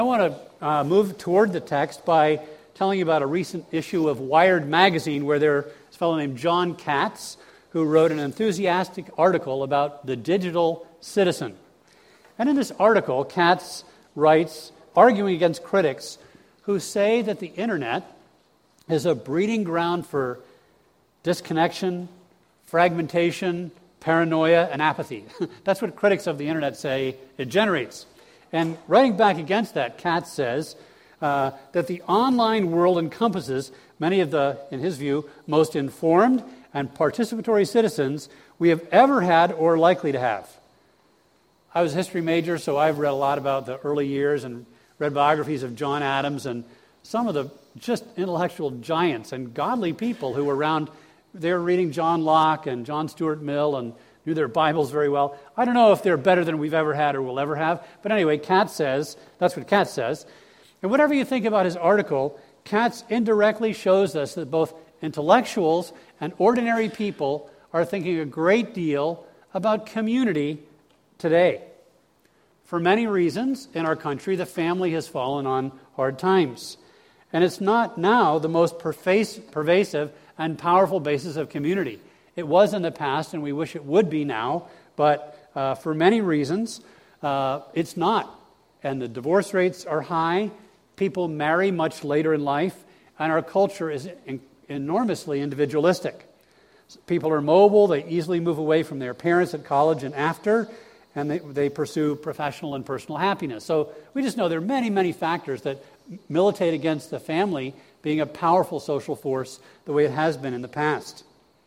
I want to move toward the text by telling you about a recent issue of Wired magazine where there's a fellow named John Katz who wrote an enthusiastic article about the digital citizen. And in this article, Katz writes, arguing against critics who say that the internet is a breeding ground for disconnection, fragmentation, paranoia, and apathy. That's what critics of the internet say it generates. And writing back against that, Katz says that the online world encompasses many of the, in his view, most informed and participatory citizens we have ever had or likely to have. I was a history major, so I've read a lot about the early years and read biographies of John Adams and some of the just intellectual giants and godly people who were around. They were reading John Locke and John Stuart Mill and knew their Bibles very well. I don't know if they're better than we've ever had or will ever have, but anyway, Katz says, that's what Katz says. And whatever you think about his article, Katz indirectly shows us that both intellectuals and ordinary people are thinking a great deal about community today. For many reasons in our country, the family has fallen on hard times. And it's not now the most pervasive and powerful basis of community. It was in the past, and we wish it would be now, but for many reasons, it's not. And the divorce rates are high, people marry much later in life, and our culture is enormously individualistic. People are mobile, they easily move away from their parents at college and after, and they pursue professional and personal happiness. So we just know there are many, many factors that militate against the family being a powerful social force the way it has been in the past.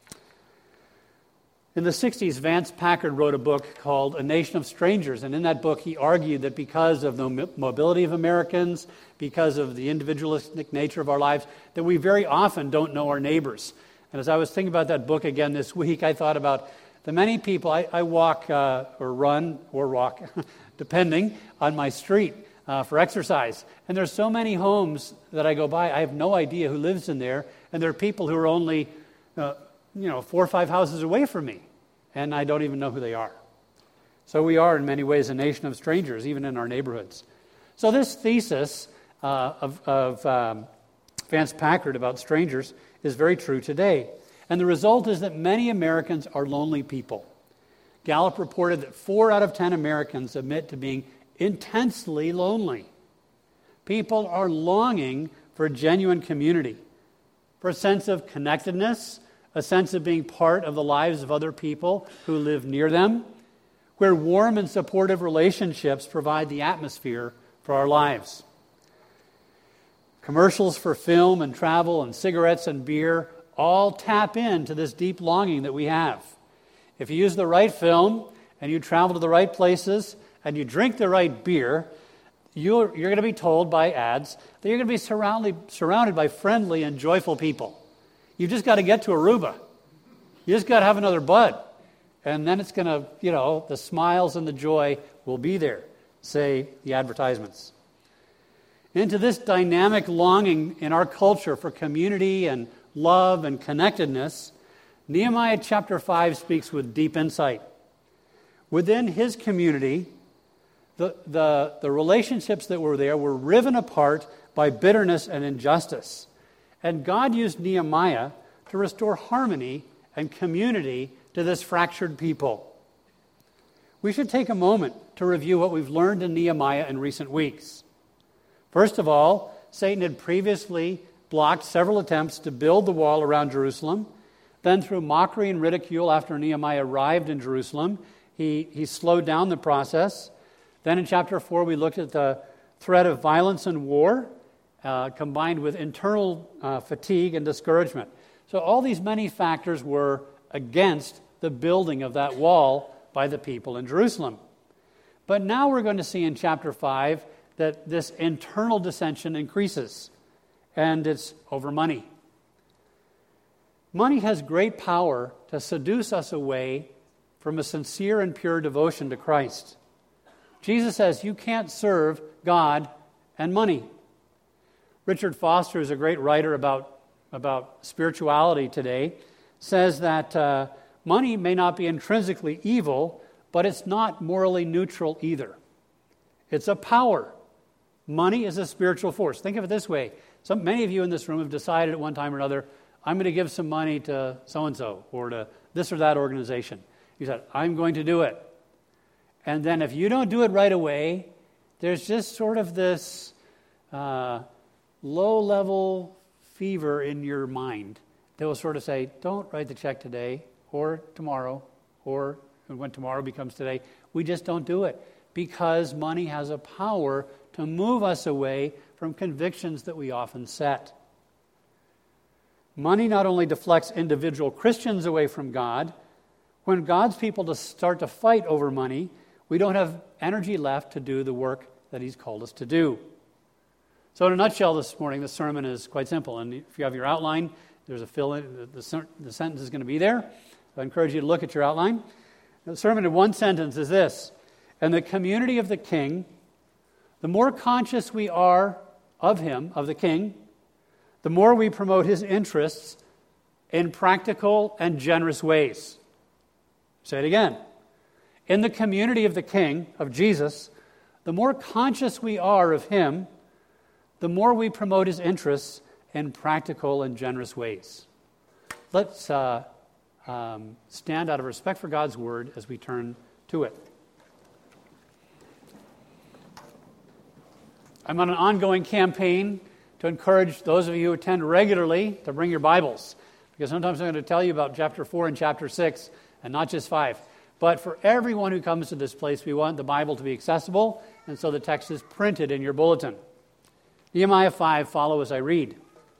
In the 60s, Vance Packard wrote a book called A Nation of Strangers, and in that book he argued that because of the mobility of Americans, because of the individualistic nature of our lives, that we very often don't know our neighbors. And as I was thinking about that book again this week, I thought about the many people, I walk or run or walk, depending on my street for exercise. And there's so many homes that I go by, I have no idea who lives in there, and there are people who are only 4 or 5 houses away from me, and I don't even know who they are. So we are, in many ways, a nation of strangers, even in our neighborhoods. So this thesis of Vance Packard about strangers is very true today. And the result is that many Americans are lonely people. Gallup reported that 4 out of 10 Americans admit to being intensely lonely. People are longing for genuine community, for a sense of connectedness, a sense of being part of the lives of other people who live near them, where warm and supportive relationships provide the atmosphere for our lives. Commercials for film and travel and cigarettes and beer all tap into this deep longing that we have. If you use the right film and you travel to the right places and you drink the right beer, you're going to be told by ads that you're going to be surrounded by friendly and joyful people. You've just got to get to Aruba. You just got to have another bud. And then it's going to, the smiles and the joy will be there, say the advertisements. Into this dynamic longing in our culture for community and love and connectedness, Nehemiah chapter 5 speaks with deep insight. Within his community, the relationships that were there were riven apart by bitterness and injustice. And God used Nehemiah to restore harmony and community to this fractured people. We should take a moment to review what we've learned in Nehemiah in recent weeks. First of all, Satan had previously blocked several attempts to build the wall around Jerusalem. Then through mockery and ridicule after Nehemiah arrived in Jerusalem, he slowed down the process. Then in chapter 4, we looked at the threat of violence and war, combined with internal fatigue and discouragement. So all these many factors were against the building of that wall by the people in Jerusalem. But now we're going to see in chapter 5 that this internal dissension increases, and it's over money. Money has great power to seduce us away from a sincere and pure devotion to Christ. Jesus says you can't serve God and money. Richard Foster is a great writer about spirituality today, says that money may not be intrinsically evil, but it's not morally neutral either. It's a power. Money is a spiritual force. Think of it this way. Many of you in this room have decided at one time or another, I'm going to give some money to so-and-so or to this or that organization. You said, I'm going to do it. And then if you don't do it right away, there's just sort of this low-level fever in your mind that will sort of say, don't write the check today or tomorrow or when tomorrow becomes today. We just don't do it because money has a power to move us away from convictions that we often set. Money not only deflects individual Christians away from God, when God's people start to fight over money, we don't have energy left to do the work that He's called us to do. So in a nutshell this morning, the sermon is quite simple. And if you have your outline, there's a fill-in. The sentence is going to be there. So I encourage you to look at your outline. The sermon in one sentence is this: in the community of the King, the more conscious we are of Him, of the King, the more we promote His interests in practical and generous ways. Say it again. In the community of the King, of Jesus, the more conscious we are of Him, the more we promote His interests in practical and generous ways. Let's stand out of respect for God's Word as we turn to it. I'm on an ongoing campaign to encourage those of you who attend regularly to bring your Bibles, because sometimes I'm going to tell you about chapter 4 and chapter 6, and not just 5. But for everyone who comes to this place, we want the Bible to be accessible, and so the text is printed in your bulletin. Nehemiah 5, follow as I read.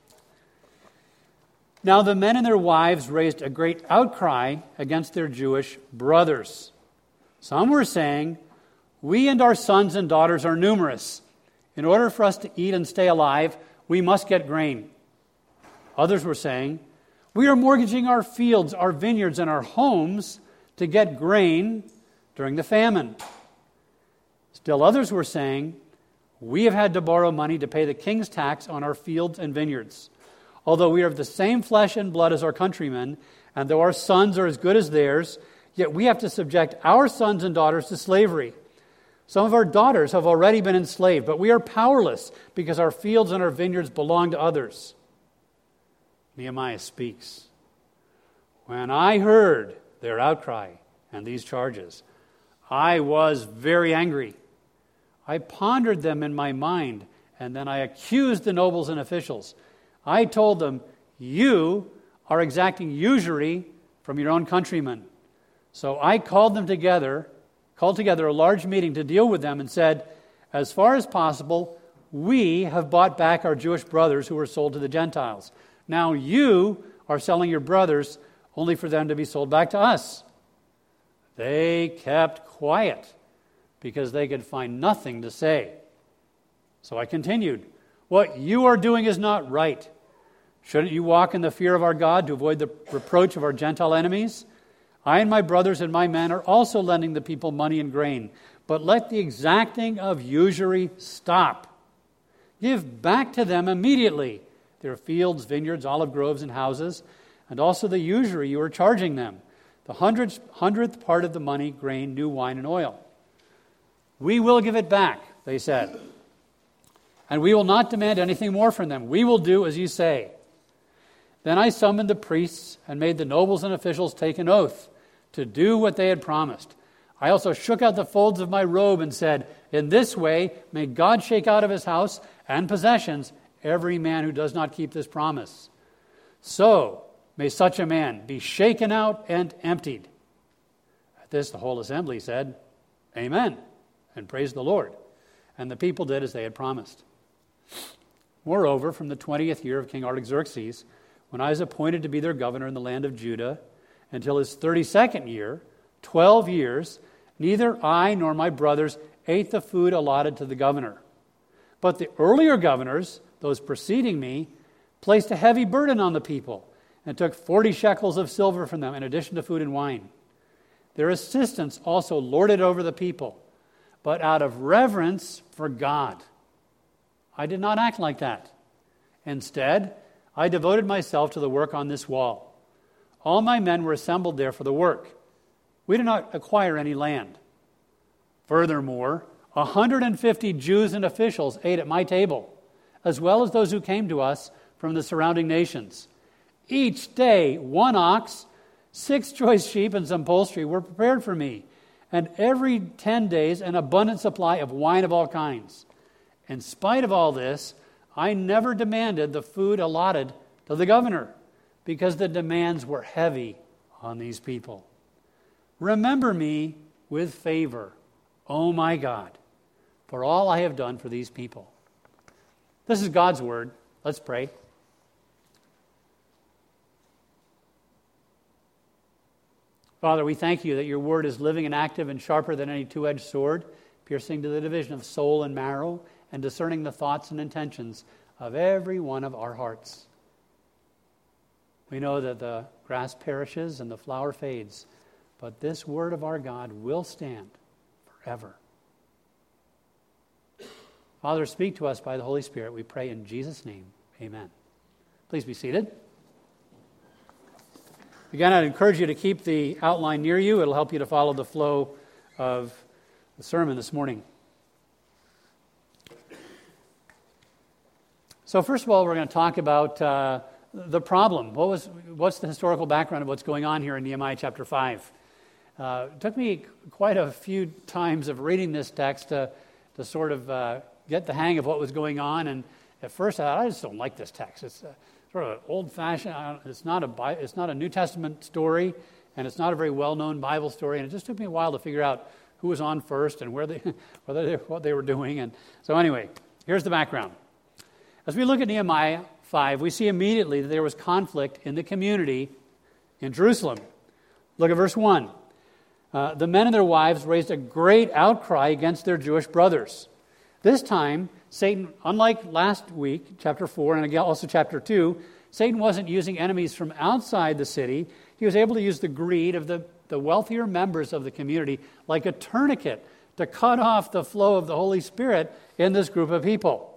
Now the men and their wives raised a great outcry against their Jewish brothers. Some were saying, we and our sons and daughters are numerous. In order for us to eat and stay alive, we must get grain. Others were saying, we are mortgaging our fields, our vineyards, and our homes to get grain during the famine. Still others were saying, we have had to borrow money to pay the king's tax on our fields and vineyards. Although we are of the same flesh and blood as our countrymen, and though our sons are as good as theirs, yet we have to subject our sons and daughters to slavery. Some of our daughters have already been enslaved, but we are powerless because our fields and our vineyards belong to others. Nehemiah speaks. When I heard their outcry and these charges, I was very angry. I pondered them in my mind, and then I accused the nobles and officials. I told them, you are exacting usury from your own countrymen. So I called together a large meeting to deal with them and said, as far as possible, we have bought back our Jewish brothers who were sold to the Gentiles. Now you are selling your brothers only for them to be sold back to us. They kept quiet because they could find nothing to say. So I continued, what you are doing is not right. Shouldn't you walk in the fear of our God to avoid the reproach of our Gentile enemies? I and my brothers and my men are also lending the people money and grain, but let the exacting of usury stop. Give back to them immediately their fields, vineyards, olive groves, and houses, and also the usury you are charging them, the hundredth part of the money, grain, new wine, and oil. We will give it back, they said, and we will not demand anything more from them. We will do as you say. Then I summoned the priests and made the nobles and officials take an oath to do what they had promised. I also shook out the folds of my robe and said, in this way may God shake out of his house and possessions every man who does not keep this promise. So may such a man be shaken out and emptied. At this the whole assembly said, Amen, and praised the Lord. And the people did as they had promised. Moreover, from the 20th year of King Artaxerxes, when I was appointed to be their governor in the land of Judah, until his 32nd year, 12 years, neither I nor my brothers ate the food allotted to the governor. But the earlier governors, those preceding me, placed a heavy burden on the people and took 40 shekels of silver from them in addition to food and wine. Their assistants also lorded over the people, but out of reverence for God. I did not act like that. Instead, I devoted myself to the work on this wall. All my men were assembled there for the work. We did not acquire any land. Furthermore, 150 Jews and officials ate at my table, as well as those who came to us from the surrounding nations. Each day, 1 ox, 6 choice sheep, and some poultry were prepared for me, and every 10 days an abundant supply of wine of all kinds. In spite of all this, I never demanded the food allotted to the governor, because the demands were heavy on these people. Remember me with favor, O my God, for all I have done for these people. This is God's word. Let's pray. Father, we thank you that your word is living and active and sharper than any two-edged sword, piercing to the division of soul and marrow, and discerning the thoughts and intentions of every one of our hearts. We know that the grass perishes and the flower fades, but this word of our God will stand forever. Father, speak to us by the Holy Spirit, we pray in Jesus' name. Amen. Please be seated. Again, I'd encourage you to keep the outline near you. It'll help you to follow the flow of the sermon this morning. So first of all, we're going to talk about the problem. What's the historical background of what's going on here in Nehemiah chapter 5? It took me quite a few times of reading this text to sort of get the hang of what was going on. And at first, I thought, I just don't like this text. It's sort of an old-fashioned. It's not a New Testament story, and it's not a very well-known Bible story. And it just took me a while to figure out who was on first and what they were doing. And so anyway, here's the background. As we look at Nehemiah 5, we see immediately that there was conflict in the community in Jerusalem. Look at verse 1. The men and their wives raised a great outcry against their Jewish brothers. This time, Satan, unlike last week, chapter 4, and again also chapter 2, Satan wasn't using enemies from outside the city. He was able to use the greed of the wealthier members of the community like a tourniquet to cut off the flow of the Holy Spirit in this group of people.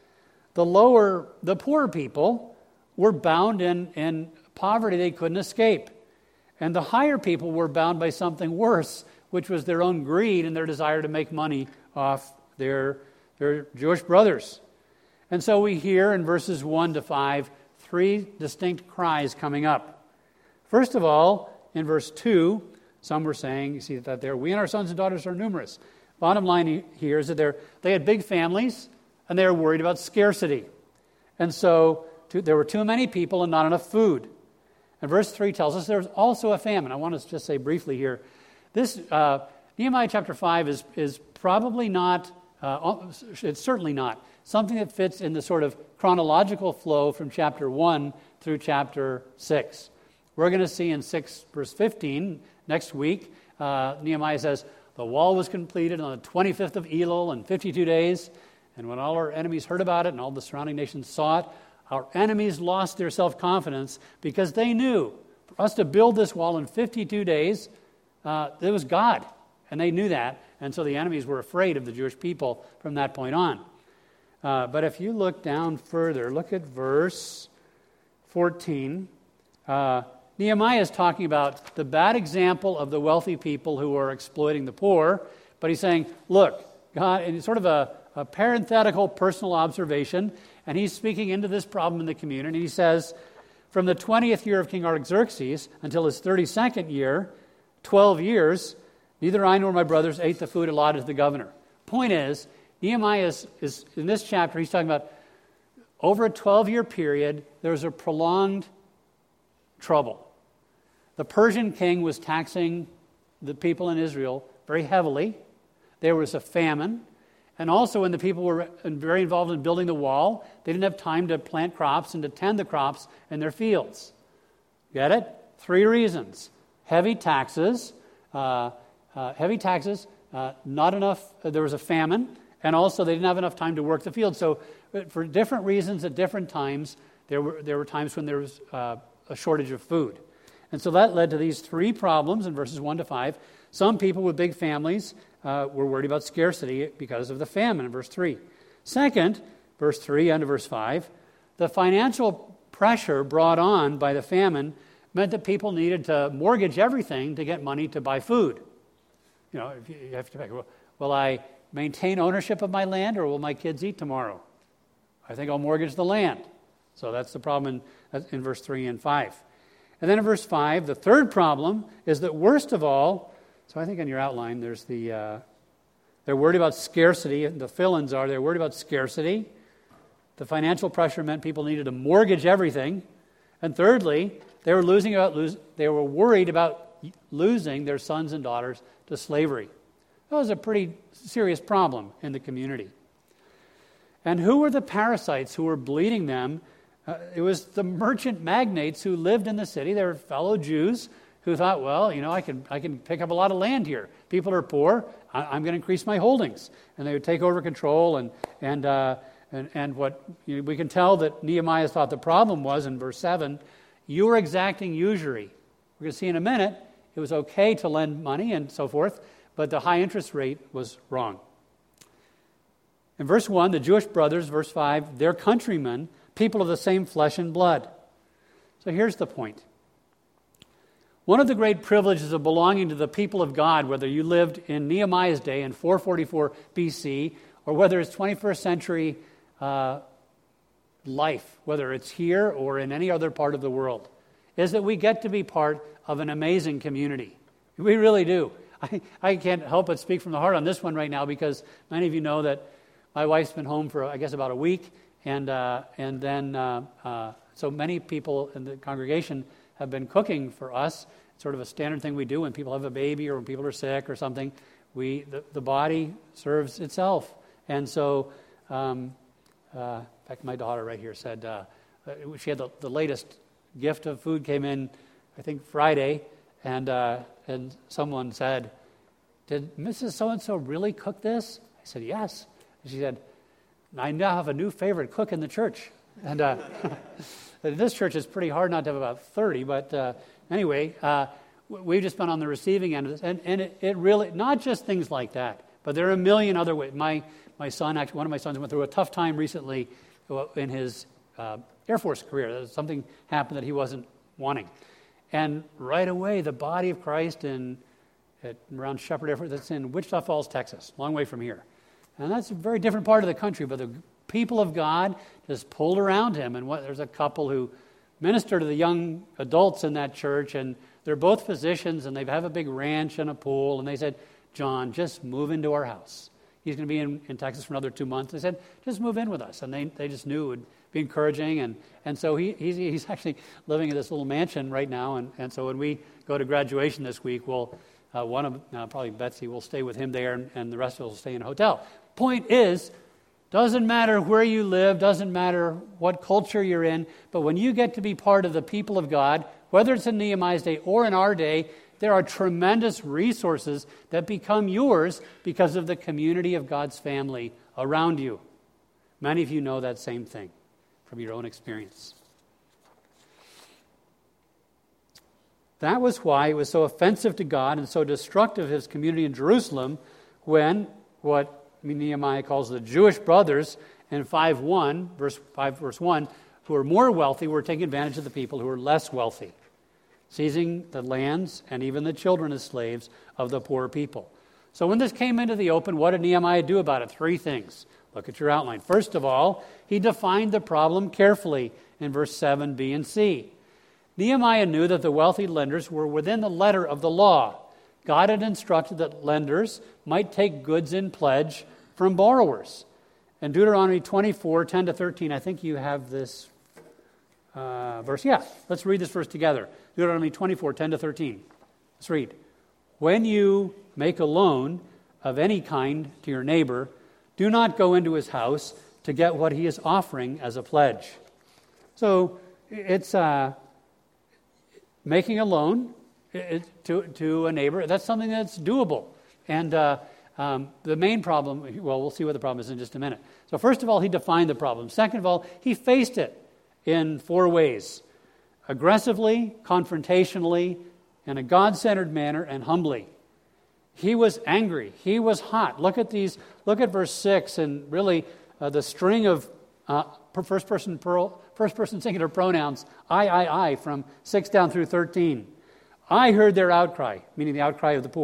The poor people were bound in poverty they couldn't escape. And the higher people were bound by something worse, which was their own greed and their desire to make money off their Jewish brothers. And so we hear in verses 1 to 5, 3 distinct cries coming up. First of all, in verse 2, some were saying, you see that there, we and our sons and daughters are numerous. Bottom line here is that they had big families, and they were worried about scarcity. And so there were too many people and not enough food. And verse 3 tells us there's also a famine. I want to just say briefly here, this Nehemiah chapter 5 is probably not, it's certainly not, something that fits in the sort of chronological flow from chapter 1 through chapter 6. We're going to see in 6 verse 15 next week, Nehemiah says, the wall was completed on the 25th of Elul in 52 days. And when all our enemies heard about it and all the surrounding nations saw it, our enemies lost their self-confidence because they knew for us to build this wall in 52 days, it was God. And they knew that. And so the enemies were afraid of the Jewish people from that point on. But if you look down further, look at verse 14. Nehemiah is talking about the bad example of the wealthy people who are exploiting the poor. But he's saying, look, God, and it's sort of a parenthetical personal observation, and he's speaking into this problem in the community. And he says, from the 20th year of King Artaxerxes until his 32nd year, 12 years, neither I nor my brothers ate the food allotted to the governor. Point is, Nehemiah is in this chapter, he's talking about over a 12-year period, there was a prolonged trouble. The Persian king was taxing the people in Israel very heavily. There was a famine. And also when the people were very involved in building the wall, they didn't have time to plant crops and to tend the crops in their fields. Get it? 3 reasons. Heavy taxes, not enough, there was a famine, and also they didn't have enough time to work the field. So for different reasons at different times, there were times when there was a shortage of food. And so that led to these 3 problems in verses 1 to 5. Some people with big families were worried about scarcity because of the famine in verse 3. Second, verse 3 and verse 5, the financial pressure brought on by the famine meant that people needed to mortgage everything to get money to buy food. You know, if you have to pay, will I maintain ownership of my land, or will my kids eat tomorrow? I think I'll mortgage the land. So that's the problem in verse 3 and 5. And then in verse 5, the third problem is that worst of all, so I think on your outline there's they're worried about scarcity. The fill-ins are, they're worried about scarcity. The financial pressure meant people needed to mortgage everything. And thirdly, they were worried about losing their sons and daughters to slavery. That was a pretty serious problem in the community. And who were the parasites who were bleeding them? It was the merchant magnates who lived in the city. They were fellow Jews who thought, well, I can pick up a lot of land here. People are poor. I'm going to increase my holdings. And they would take over control. And what we can tell that Nehemiah thought the problem was in verse 7, you were exacting usury. We're going to see in a minute, it was okay to lend money and so forth, but the high interest rate was wrong. In verse 1, the Jewish brothers, verse 5, they're countrymen, people of the same flesh and blood. So here's the point. One of the great privileges of belonging to the people of God, whether you lived in Nehemiah's day in 444 BC, or whether it's 21st century life, whether it's here or in any other part of the world, is that we get to be part of an amazing community. We really do. I can't help but speak from the heart on this one right now, because many of you know that my wife's been home for, I guess, about a week, and then so many people in the congregation have been cooking for us. It's sort of a standard thing we do when people have a baby or when people are sick or something. The body serves itself. And so, in fact, my daughter right here said she had the latest gift of food came in, I think, Friday, and someone said, "Did Mrs. So-and-so really cook this?" I said, "Yes." And she said, "I now have a new favorite cook in the church." And this church is pretty hard not to have about 30, but anyway, we've just been on the receiving end of this. And it really, not just things like that, but there are a million other ways. My son, actually, one of my sons went through a tough time recently in his Air Force career. Something happened that he wasn't wanting. And right away, the body of Christ around Shepherd Air Force, that's in Wichita Falls, Texas, long way from here. And that's a very different part of the country, but the people of God just pulled around him. And there's a couple who minister to the young adults in that church, and they're both physicians, and they have a big ranch and a pool. And they said, "John, just move into our house." He's going to be in Texas for another 2 months. They said, "Just move in with us." And they just knew it would be encouraging. And so he's actually living in this little mansion right now. And so when we go to graduation this week, probably Betsy will stay with him there, and the rest of us will stay in a hotel. Point is, doesn't matter where you live, doesn't matter what culture you're in, but when you get to be part of the people of God, whether it's in Nehemiah's day or in our day, there are tremendous resources that become yours because of the community of God's family around you. Many of you know that same thing from your own experience. That was why it was so offensive to God and so destructive of his community in Jerusalem when Nehemiah calls the Jewish brothers in 5:1, verse 1, who are more wealthy, were taking advantage of the people who are less wealthy, seizing the lands and even the children as slaves of the poor people. So when this came into the open, what did Nehemiah do about it? 3 things. Look at your outline. First of all, he defined the problem carefully in verse 7, B, and C. Nehemiah knew that the wealthy lenders were within the letter of the law. God had instructed that lenders might take goods in pledge from borrowers. In Deuteronomy 24, 10 to 13, I think you have this verse. Yeah, let's read this verse together. Deuteronomy 24, 10 to 13. Let's read. When you make a loan of any kind to your neighbor, do not go into his house to get what he is offering as a pledge. So it's making a loan to a neighbor. That's something that's doable. And the main problem, well, we'll see what the problem is in just a minute. So first of all, he defined the problem. Second of all, he faced it in 4 ways. Aggressively, confrontationally, in a God-centered manner, and humbly. He was angry. He was hot. Look at verse 6 and really the string of first person singular pronouns, I, from 6 down through 13. I heard their outcry, meaning the outcry of the poor.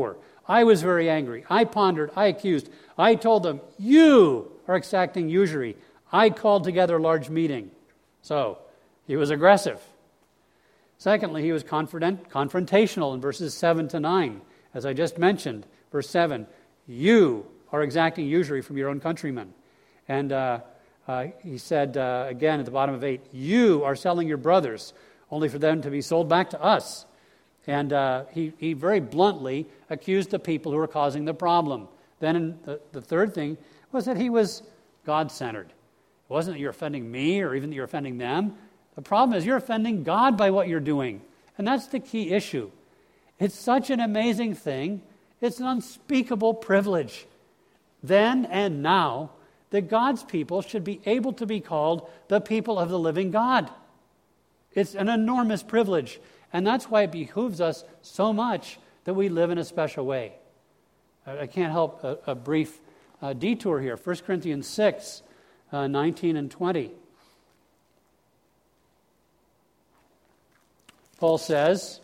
I was very angry. I pondered. I accused. I told them, you are exacting usury. I called together a large meeting. So, he was aggressive. Secondly, he was confrontational in verses 7 to 9. As I just mentioned, verse 7, you are exacting usury from your own countrymen. And he said again at the bottom of 8, you are selling your brothers only for them to be sold back to us. And he very bluntly accused the people who were causing the problem. Then the third thing was that he was God-centered. It wasn't that you're offending me or even that you're offending them. The problem is you're offending God by what you're doing. And that's the key issue. It's such an amazing thing. It's an unspeakable privilege. Then and now, that God's people should be able to be called the people of the living God. It's an enormous privilege. And that's why it behooves us so much that we live in a special way. I can't help a brief detour here. 1 Corinthians 6, 19 and 20. Paul says,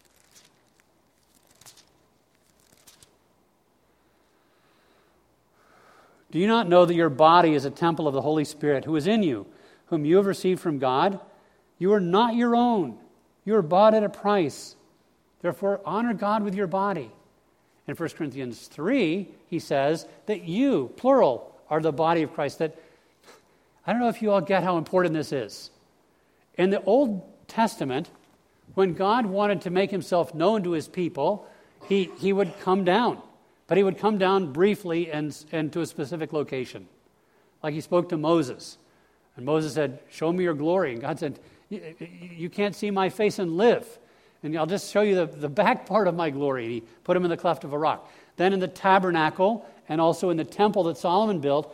do you not know that your body is a temple of the Holy Spirit who is in you, whom you have received from God? You are not your own. You are bought at a price. Therefore, honor God with your body. In 1 Corinthians 3, he says that you, plural, are the body of Christ. That I don't know if you all get how important this is. In the Old Testament, when God wanted to make himself known to his people, he would come down. But he would come down briefly and to a specific location. Like he spoke to Moses. And Moses said, show me your glory. And God said, you can't see my face and live. And I'll just show you the back part of my glory. And he put him in the cleft of a rock. Then in the tabernacle and also in the temple that Solomon built,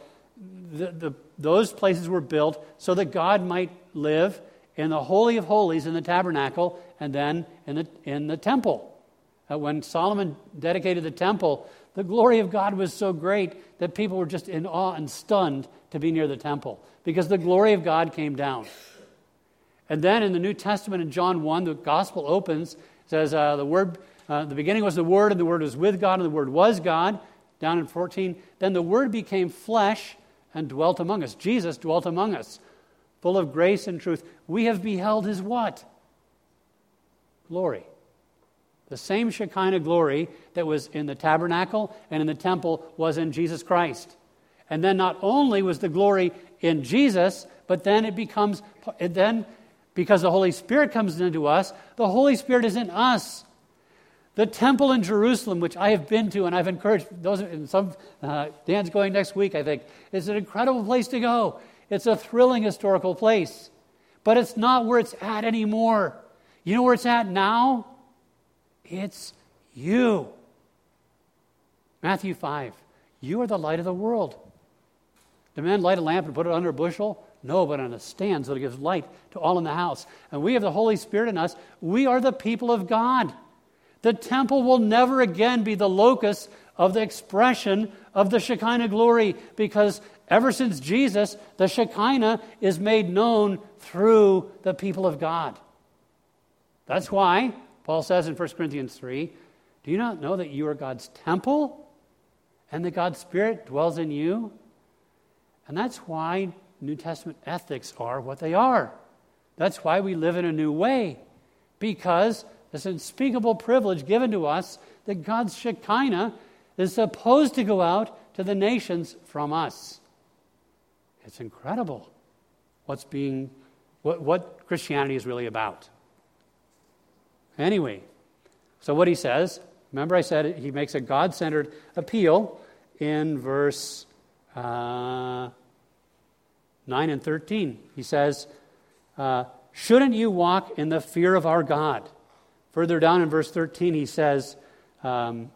those places were built so that God might live in the Holy of Holies in the tabernacle and then in the temple. When Solomon dedicated the temple, the glory of God was so great that people were just in awe and stunned to be near the temple because the glory of God came down. And then in the New Testament in John 1, the gospel opens, it says the beginning was the Word, and the Word was with God, and the Word was God. Down in 14, then the Word became flesh and dwelt among us. Jesus dwelt among us, full of grace and truth. We have beheld his what? Glory. The same Shekinah glory that was in the tabernacle and in the temple was in Jesus Christ. And then not only was the glory in Jesus, but then because the Holy Spirit comes into us, the Holy Spirit is in us. The temple in Jerusalem, which I have been to, and I've encouraged those in some, Dan's going next week, I think, is an incredible place to go. It's a thrilling historical place. But it's not where it's at anymore. You know where it's at now? It's you. Matthew 5. You are the light of the world. Do men light a lamp and put it under a bushel? No, but on a stand so that it gives light to all in the house. And we have the Holy Spirit in us. We are the people of God. The temple will never again be the locus of the expression of the Shekinah glory because ever since Jesus, the Shekinah is made known through the people of God. That's why Paul says in 1 Corinthians 3, do you not know that you are God's temple and that God's Spirit dwells in you? And that's why New Testament ethics are what they are. That's why we live in a new way, because this unspeakable privilege given to us that God's Shekinah is supposed to go out to the nations from us. It's incredible what Christianity is really about. Anyway, so what he says, remember I said he makes a God-centered appeal in verse 9 and 13. He says, shouldn't you walk in the fear of our God? Further down in verse 13 he says, I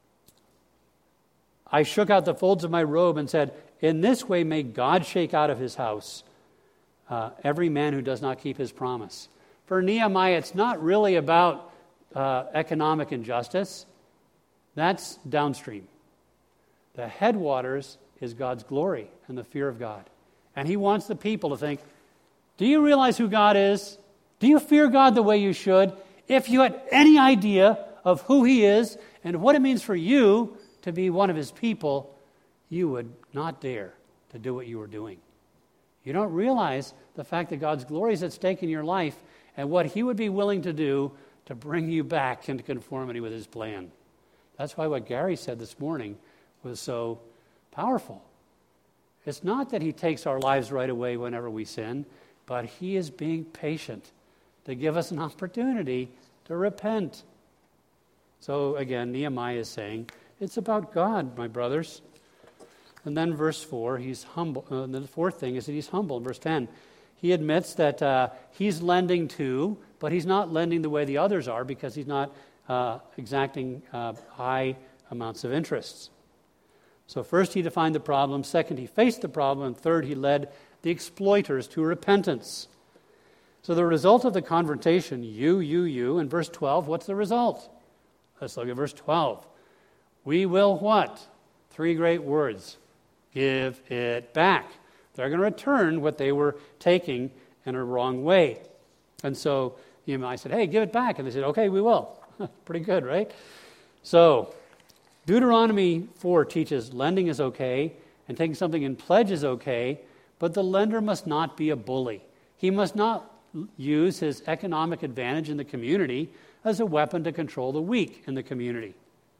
shook out the folds of my robe and said, in this way may God shake out of his house every man who does not keep his promise. For Nehemiah, it's not really about economic injustice. That's downstream. The headwaters is God's glory and the fear of God. And he wants the people to think, do you realize who God is? Do you fear God the way you should? If you had any idea of who he is and what it means for you to be one of his people, you would not dare to do what you were doing. You don't realize the fact that God's glory is at stake in your life and what he would be willing to do to bring you back into conformity with his plan. That's why what Gary said this morning was so powerful. It's not that he takes our lives right away whenever we sin, but he is being patient to give us an opportunity to repent. So again, Nehemiah is saying, it's about God, my brothers. And then verse 4, he's humble. The fourth thing is that he's humble. In verse 10, he admits that he's lending too, but he's not lending the way the others are because he's not exacting high amounts of interests. So first he defined the problem, second he faced the problem, and third he led the exploiters to repentance. So the result of the confrontation, you, in verse 12, what's the result? Let's look at verse 12. We will what? 3 great words. Give it back. They're going to return what they were taking in a wrong way. And so Nehemiah said, hey, give it back. And they said, okay, we will. Pretty good, right? So Deuteronomy 4 teaches lending is okay and taking something in pledge is okay, but the lender must not be a bully. He must not use his economic advantage in the community as a weapon to control the weak in the community.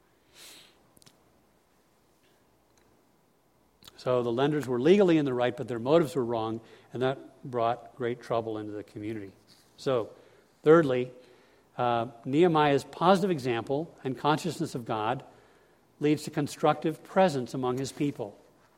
So the lenders were legally in the right, but their motives were wrong, and that brought great trouble into the community. So, thirdly, Nehemiah's positive example and consciousness of God leads to constructive presence among his people.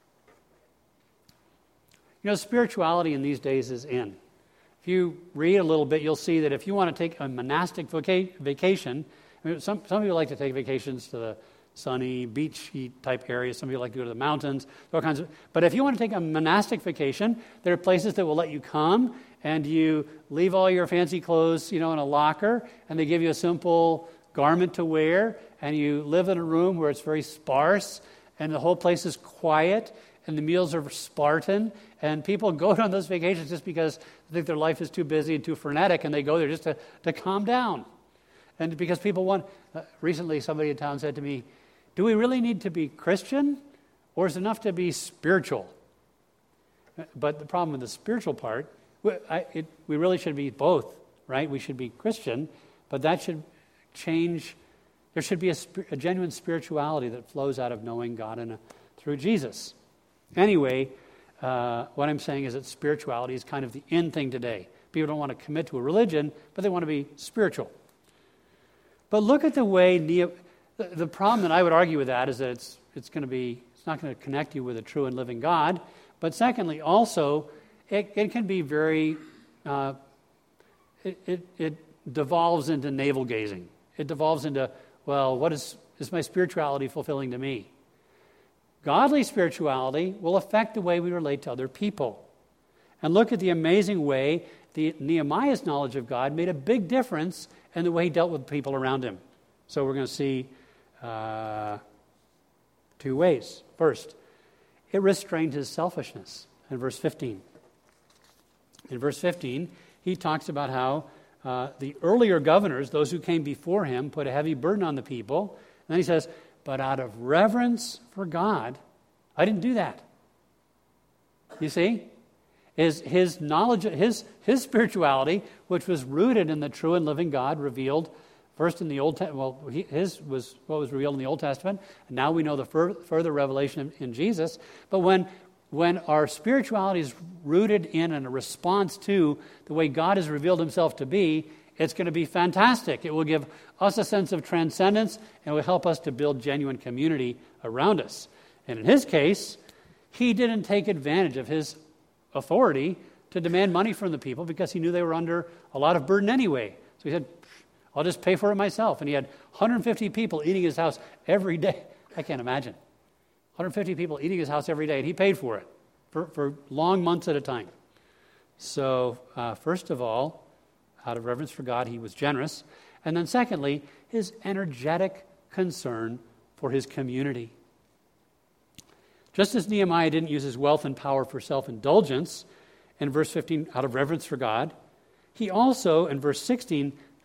You know, spirituality in these days is in. If you read a little bit, you'll see that if you want to take a monastic vacation, I mean, some people like to take vacations to the sunny, beachy type areas. Some people like to go to the mountains. All kinds of. But if you want to take a monastic vacation, there are places that will let you come and you leave all your fancy clothes, in a locker, and they give you a simple garment to wear, and you live in a room where it's very sparse, and the whole place is quiet, and the meals are Spartan, and people go on those vacations just because they think their life is too busy and too frenetic, and they go there just to calm down. And because people want... recently, somebody in town said to me, do we really need to be Christian, or is it enough to be spiritual? But the problem with the spiritual part, we really should be both, right? We should be Christian, but that should change. There should be a genuine spirituality that flows out of knowing God through Jesus. Anyway, what I'm saying is that spirituality is kind of the in thing today. People don't want to commit to a religion, but they want to be spiritual. But look at the way the problem that I would argue with that is that it's not going to connect you with a true and living God. But secondly, also, it can be very, it devolves into navel gazing. It devolves into, well, what is my spirituality fulfilling to me? Godly spirituality will affect the way we relate to other people. And look at the amazing way Nehemiah's knowledge of God made a big difference in the way he dealt with people around him. So we're going to see 2 ways. First, it restrained his selfishness in verse 15. In verse 15, he talks about how the earlier governors, those who came before him, put a heavy burden on the people. And then he says, but out of reverence for God, I didn't do that. You see? His knowledge, his spirituality, which was rooted in the true and living God, revealed first in the Old Testament. Well, his was what was revealed in the Old Testament, and now we know the further revelation in Jesus. But when our spirituality is rooted in and a response to the way God has revealed himself to be, it's going to be fantastic. It will give us a sense of transcendence, and it will help us to build genuine community around us. And in his case, he didn't take advantage of his authority to demand money from the people because he knew they were under a lot of burden anyway. So he said, I'll just pay for it myself. And he had 150 people eating his house every day. I can't imagine. 150 people eating his house every day, and he paid for it for long months at a time. So first of all, out of reverence for God, he was generous. And then secondly, his energetic concern for his community. Just as Nehemiah didn't use his wealth and power for self-indulgence, in verse 15, out of reverence for God, he also, in verse 16,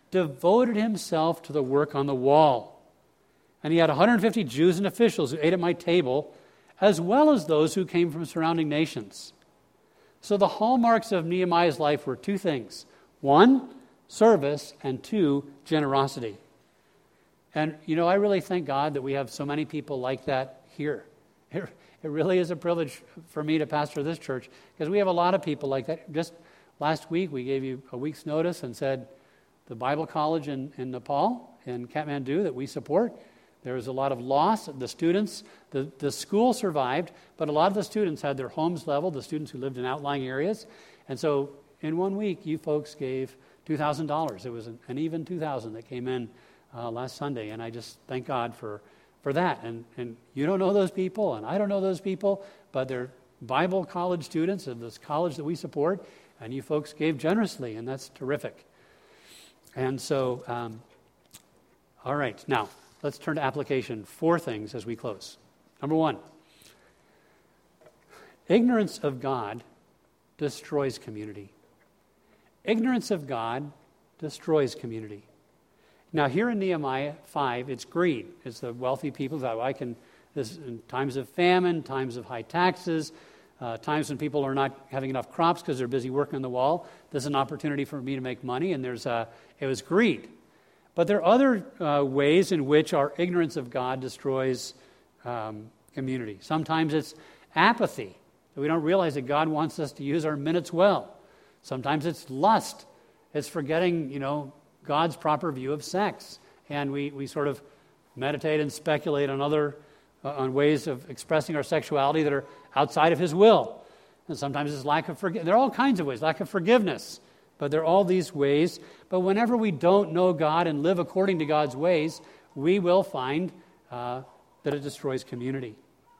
devoted himself to the work on the wall. And he had 150 Jews and officials who ate at my table, as well as those who came from surrounding nations. So the hallmarks of Nehemiah's life were two things. One, service, and two, generosity. And, I really thank God that we have so many people like that here. It really is a privilege for me to pastor this church, because we have a lot of people like that. Just last week, we gave you a week's notice and said the Bible College in Nepal, in Kathmandu, that we support, there was a lot of loss. The students, the school survived, but a lot of the students had their homes leveled, the students who lived in outlying areas. And so in 1 week, you folks gave $2,000. It was an even $2,000 that came in last Sunday, and I just thank God for that. And you don't know those people, and I don't know those people, but they're Bible college students of this college that we support, and you folks gave generously, and that's terrific. And so, all right, now let's turn to application. 4 things as we close. Number 1, ignorance of God destroys community. Ignorance of God destroys community. Now, here in Nehemiah 5, it's greed. It's the wealthy people that this in times of famine, times of high taxes, times when people are not having enough crops because they're busy working on the wall. This is an opportunity for me to make money, and it was greed. But there are other ways in which our ignorance of God destroys community. Sometimes it's apathy, that we don't realize that God wants us to use our minutes well. Sometimes it's lust. It's forgetting, God's proper view of sex. And we sort of meditate and speculate on ways of expressing our sexuality that are outside of His will. And sometimes it's lack of forgiveness. There are all kinds of ways, lack of forgiveness. But there are all these ways. But whenever we don't know God and live according to God's ways, we will find that it destroys community.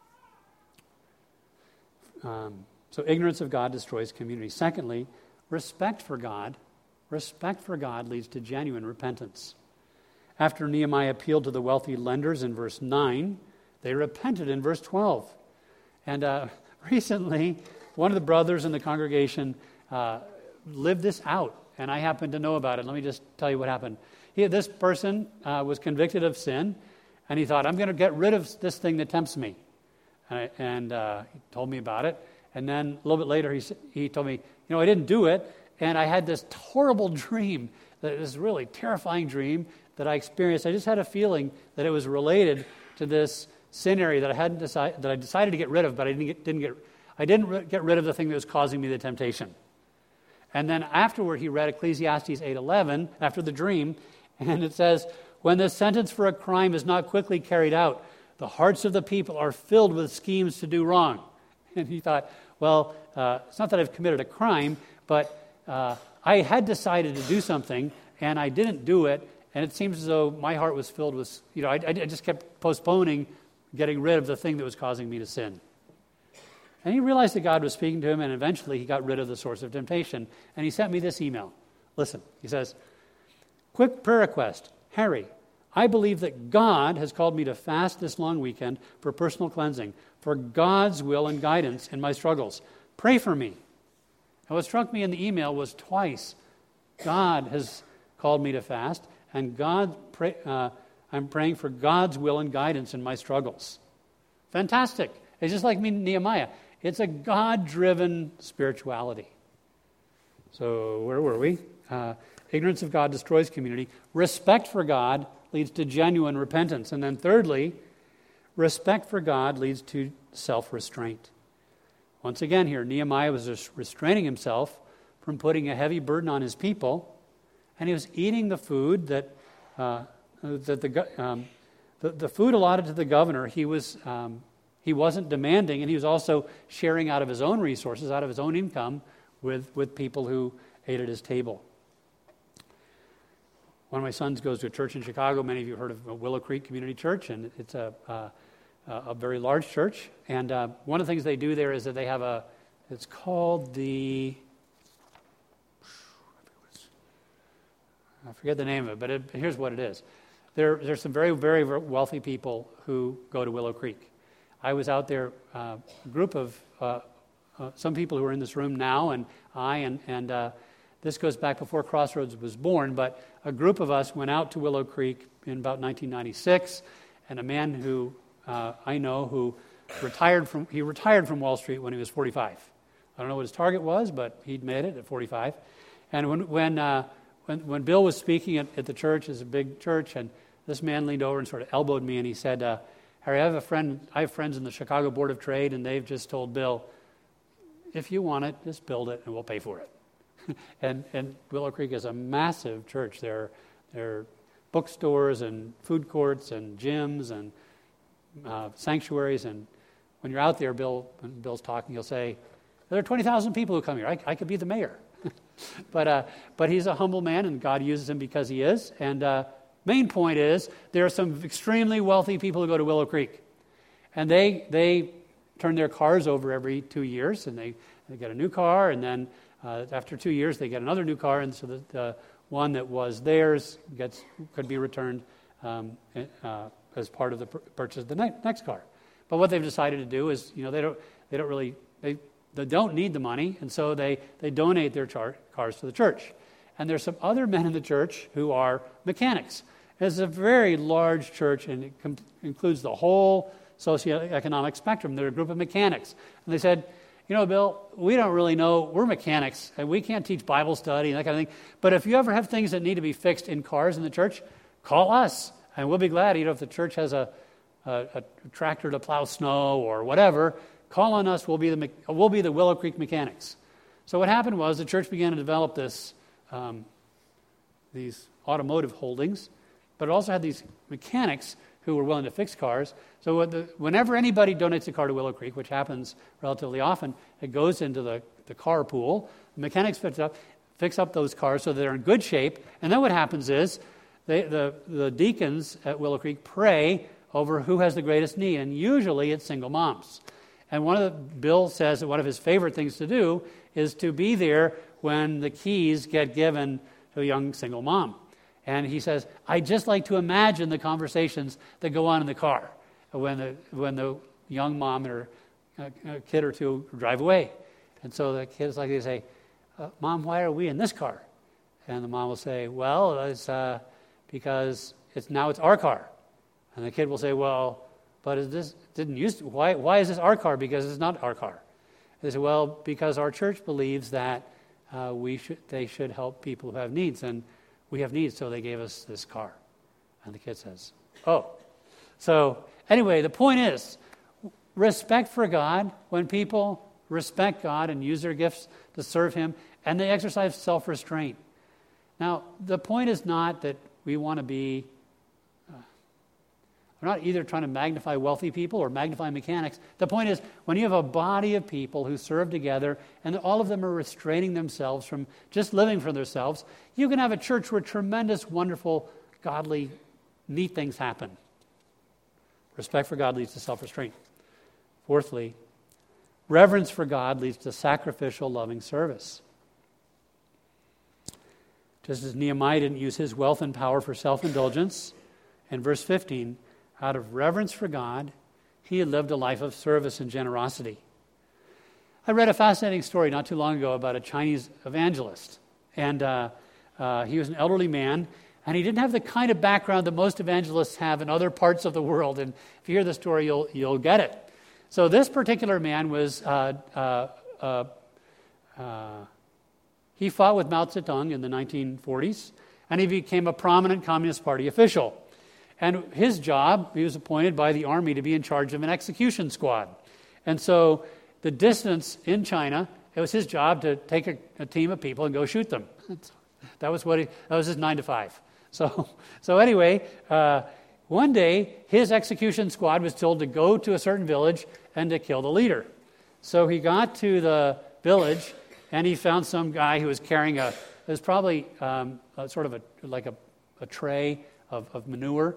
So ignorance of God destroys community. Secondly, respect for God leads to genuine repentance. After Nehemiah appealed to the wealthy lenders in verse 9, they repented in verse 12. And recently, one of the brothers in the congregation lived this out, and I happened to know about it. Let me just tell you what happened. This person was convicted of sin, and he thought, I'm going to get rid of this thing that tempts me. And he told me about it. And then a little bit later, he told me, I didn't do it. And I had this horrible dream, this really terrifying dream that I experienced. I just had a feeling that it was related to this sin area that I decided to get rid of, but I didn't get rid of the thing that was causing me the temptation. And then afterward, he read Ecclesiastes 8:11 after the dream, and it says, "When the sentence for a crime is not quickly carried out, the hearts of the people are filled with schemes to do wrong." And he thought, well, it's not that I've committed a crime, but I had decided to do something, and I didn't do it, and it seems as though my heart was filled with, I just kept postponing getting rid of the thing that was causing me to sin. And he realized that God was speaking to him, and eventually he got rid of the source of temptation. And he sent me this email. Listen, he says, "Quick prayer request. Harry, I believe that God has called me to fast this long weekend for personal cleansing, for God's will and guidance in my struggles. Pray for me." And what struck me in the email was twice, God has called me to fast, and I'm praying for God's will and guidance in my struggles. Fantastic. It's just like me and Nehemiah. It's a God-driven spirituality. So where were we? Ignorance of God destroys community. Respect for God leads to genuine repentance. And then thirdly, respect for God leads to self-restraint. Once again here, Nehemiah was restraining himself from putting a heavy burden on his people, and he was eating the food that the food allotted to the governor. He wasn't demanding, and he was also sharing out of his own resources, out of his own income, with people who ate at his table. One of my sons goes to a church in Chicago. Many of you have heard of Willow Creek Community Church, and it's a very large church. And one of the things they do there is that they have it's called I forget the name of it, but here's what it is. There's some very, very wealthy people who go to Willow Creek. I was out there, a group of some people who are in this room now, and This goes back before Crossroads was born, but a group of us went out to Willow Creek in about 1996, and a man who I know who retired from Wall Street when he was 45. I don't know what his target was, but he'd made it at 45. And when Bill was speaking at the church, it's a big church, and this man leaned over and sort of elbowed me, and he said, Harry, I have friends in the Chicago Board of Trade, and they've just told Bill, if you want it, just build it, and we'll pay for it. and Willow Creek is a massive church. There are bookstores and food courts and gyms and sanctuaries, and when you're out there, when Bill's talking, he'll say, there are 20,000 people who come here. I could be the mayor. But he's a humble man, and God uses him because he is. And main point is, there are some extremely wealthy people who go to Willow Creek. And they turn their cars over every 2 years, and they get a new car, and then after 2 years, they get another new car, and so the one that was theirs could be returned as part of the purchase of the next car. But what they've decided to do is, they don't need the money, and so they donate their cars to the church. And there's some other men in the church who are mechanics. It's a very large church, and it includes the whole socioeconomic spectrum. They're a group of mechanics. And they said, Bill, we don't really know. We're mechanics, and we can't teach Bible study and that kind of thing. But if you ever have things that need to be fixed in cars in the church, call us, and we'll be glad. If the church has a tractor to plow snow or whatever, call on us. We'll be the Willow Creek mechanics. So what happened was the church began to develop these automotive holdings, but it also had these mechanics who were willing to fix cars. So whenever anybody donates a car to Willow Creek, which happens relatively often, it goes into the car pool. The mechanics fix up those cars so they're in good shape. And then what happens is the deacons at Willow Creek pray over who has the greatest need, and usually it's single moms. And Bill says that one of his favorite things to do is to be there when the keys get given to a young single mom. And he says, I just like to imagine the conversations that go on in the car when the young mom or a kid or two drive away. And so the kids they say, Mom, why are we in this car? And the mom will say, well, it's because it's our car. And the kid will say, well, but why is this our car? Because it's not our car. They say, well, because our church believes that they should help people who have needs, and we have needs, so they gave us this car. And the kid says, oh. So anyway, the point is, respect for God, when people respect God and use their gifts to serve Him, and they exercise self-restraint. Now, the point is not that we want to be, we're not either trying to magnify wealthy people or magnify mechanics. The point is, when you have a body of people who serve together and all of them are restraining themselves from just living for themselves, you can have a church where tremendous, wonderful, godly, neat things happen. Respect for God leads to self-restraint. Fourthly, reverence for God leads to sacrificial, loving service. Just as Nehemiah didn't use his wealth and power for self-indulgence, in verse 15, out of reverence for God, he had lived a life of service and generosity. I read a fascinating story not too long ago about a Chinese evangelist. And he was an elderly man, and he didn't have the kind of background that most evangelists have in other parts of the world. And if you hear the story, you'll get it. So this particular man was, he fought with Mao Zedong in the 1940s, and he became a prominent Communist Party official. And his job, he was appointed by the army to be in charge of an execution squad. And so the dissidents in China, it was his job to take a team of people and go shoot them. That was his 9 to 5. So anyway, one day his execution squad was told to go to a certain village and to kill the leader. So he got to the village and he found some guy who was carrying it was probably sort of a tray of manure.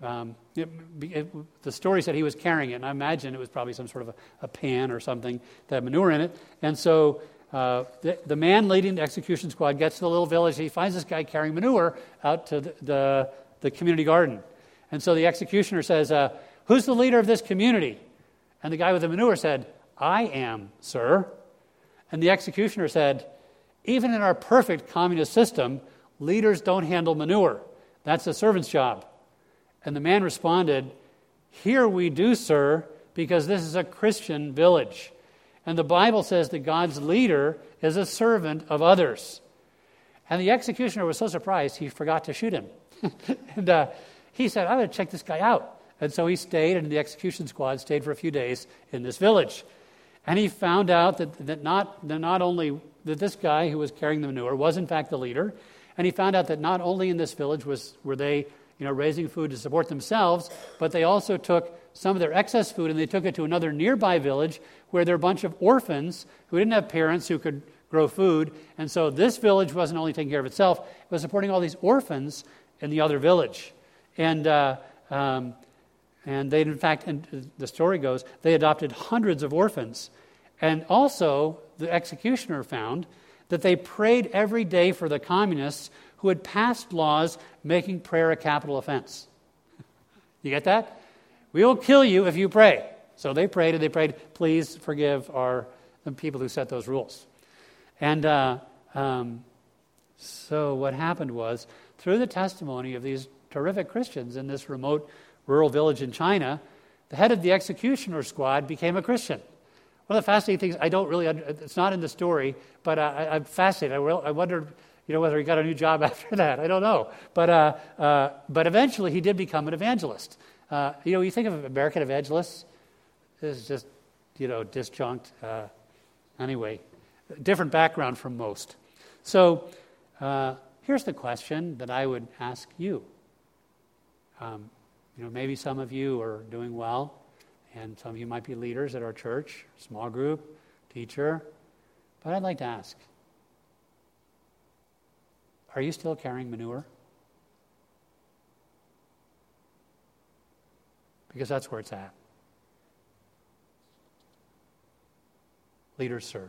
The story said he was carrying it, and I imagine it was probably some sort of a pan or something that had manure in it. And so the man leading the execution squad gets to the little village. He finds this guy carrying manure out to the community garden. And so the executioner says, who's the leader of this community? And the guy with the manure said, I am, sir. And the executioner said, even in our perfect communist system, leaders don't handle manure. That's the servant's job. And the man responded, here we do, sir, because this is a Christian village. And the Bible says that God's leader is a servant of others. And the executioner was so surprised, he forgot to shoot him. And he said, I'm going to check this guy out. And so he stayed, and the execution squad stayed for a few days in this village. And he found out that not only that this guy who was carrying the manure was in fact the leader, and he found out that not only in this village were they raising food to support themselves, but they also took some of their excess food and they took it to another nearby village where there were a bunch of orphans who didn't have parents who could grow food. And so this village wasn't only taking care of itself, it was supporting all these orphans in the other village. And they, in fact, and the story goes, they adopted hundreds of orphans. And also, the executioner found that they prayed every day for the communists who had passed laws making prayer a capital offense. You get that? We will kill you if you pray. So they prayed, and they prayed, please forgive the people who set those rules. And so what happened was, through the testimony of these terrific Christians in this remote rural village in China, the head of the executioner squad became a Christian. One of the fascinating things, it's not in the story, but I'm fascinated. I wondered, whether he got a new job after that. I don't know. But eventually he did become an evangelist. You think of American evangelists, it's just, disjunct. Anyway, different background from most. So here's the question that I would ask you. Maybe some of you are doing well, and some of you might be leaders at our church, small group, teacher. But I'd like to ask, are you still carrying manure? Because that's where it's at. Leaders serve.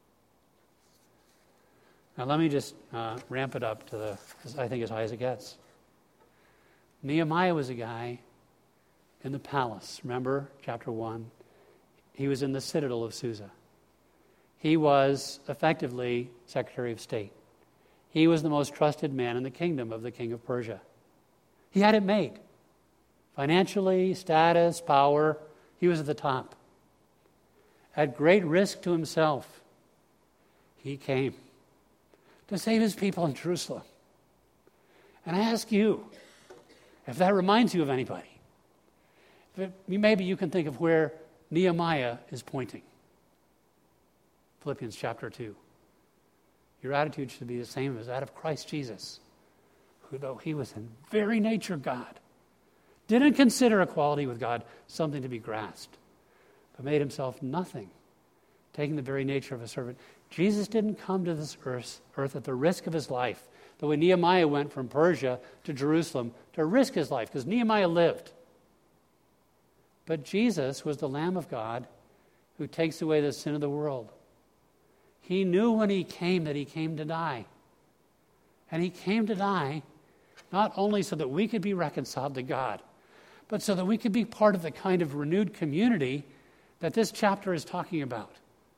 Now let me just ramp it up to I think as high as it gets. Nehemiah was a guy in the palace. Remember, chapter 1? He was in the citadel of Susa. He was effectively Secretary of State. He was the most trusted man in the kingdom of the king of Persia. He had it made. Financially, status, power, he was at the top. At great risk to himself, he came to save his people in Jerusalem. And I ask you, if that reminds you of anybody, maybe you can think of where Nehemiah is pointing. Philippians chapter 2. Your attitude should be the same as that of Christ Jesus, who, though he was in very nature God, didn't consider equality with God something to be grasped, but made himself nothing, taking the very nature of a servant. Jesus didn't come to this earth at the risk of his life, the way Nehemiah went from Persia to Jerusalem to risk his life, because Nehemiah lived. But Jesus was the Lamb of God who takes away the sin of the world. He knew when he came that he came to die. And he came to die not only so that we could be reconciled to God, but so that we could be part of the kind of renewed community that this chapter is talking about.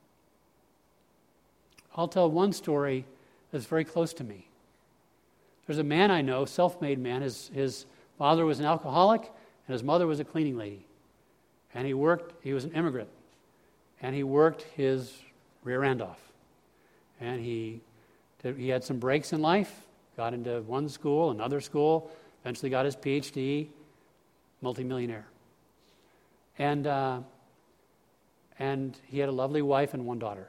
I'll tell one story that's very close to me. There's a man I know, self-made man. His father was an alcoholic, and his mother was a cleaning lady. And he was an immigrant, and he worked his rear end off. And he had some breaks in life, got into one school, another school, eventually got his PhD, multimillionaire. And he had a lovely wife and one daughter.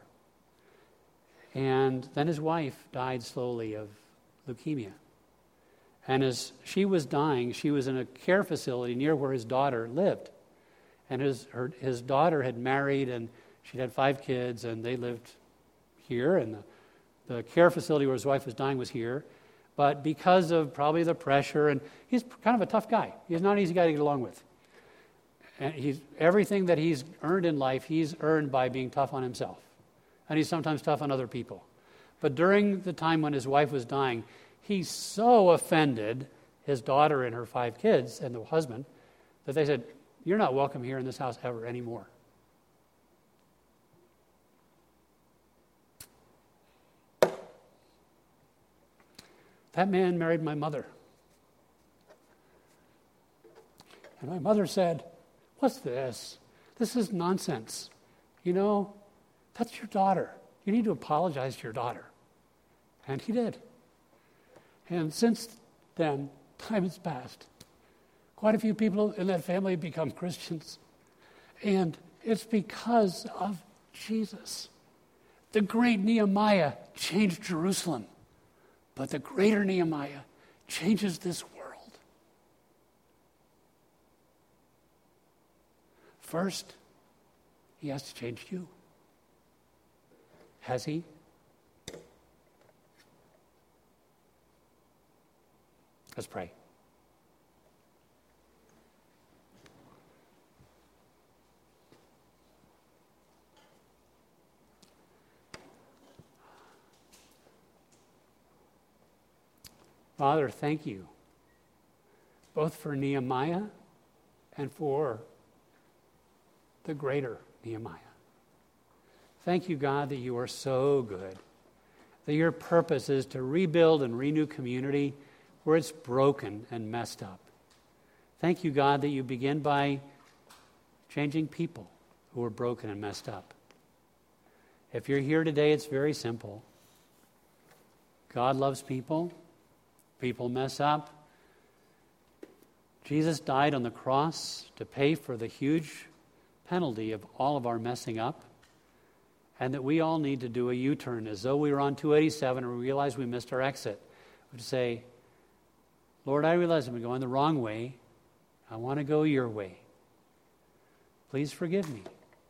And then his wife died slowly of leukemia. And as she was dying, she was in a care facility near where his daughter lived. And his daughter had married, and she'd had 5 kids, and they lived here, and the care facility where his wife was dying was here. But because of probably the pressure, and he's kind of a tough guy. He's not an easy guy to get along with. And everything that he's earned in life, he's earned by being tough on himself. And he's sometimes tough on other people. But during the time when his wife was dying, he so offended his daughter and her 5 kids and the husband that they said, "You're not welcome here in this house ever anymore." that man married my mother. And my mother said, what's this? This is nonsense. You know, that's your daughter. You need to apologize to your daughter. And he did. And since then, time has passed. Quite a few people in that family have become Christians. And it's because of Jesus. The great Nehemiah changed Jerusalem, but the greater Nehemiah changes this world. First, he has to change you. Has he? Let's pray. Father, thank you, both for Nehemiah and for the greater Nehemiah. Thank you, God, that you are so good, that your purpose is to rebuild and renew community where it's broken and messed up. Thank you, God, that you begin by changing people who are broken and messed up. If you're here today, it's very simple. God loves people. People mess up. Jesus died on the cross to pay for the huge penalty of all of our messing up, and that we all need to do a U-turn as though we were on 287 and we realized we missed our exit. We would say, Lord, I realize I'm going the wrong way. I want to go your way. Please forgive me.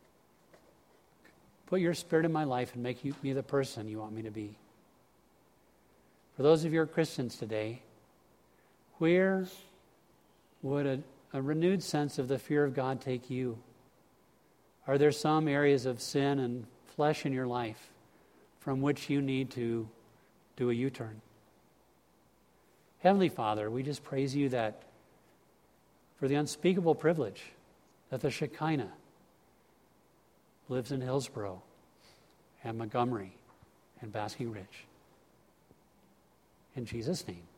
Put your spirit in my life and make me the person you want me to be. For those of you who are Christians today, where would a renewed sense of the fear of God take you? Are there some areas of sin and flesh in your life from which you need to do a U-turn? Heavenly Father, we just praise you that for the unspeakable privilege that the Shekinah lives in Hillsborough and Montgomery and Basking Ridge. In Jesus' name.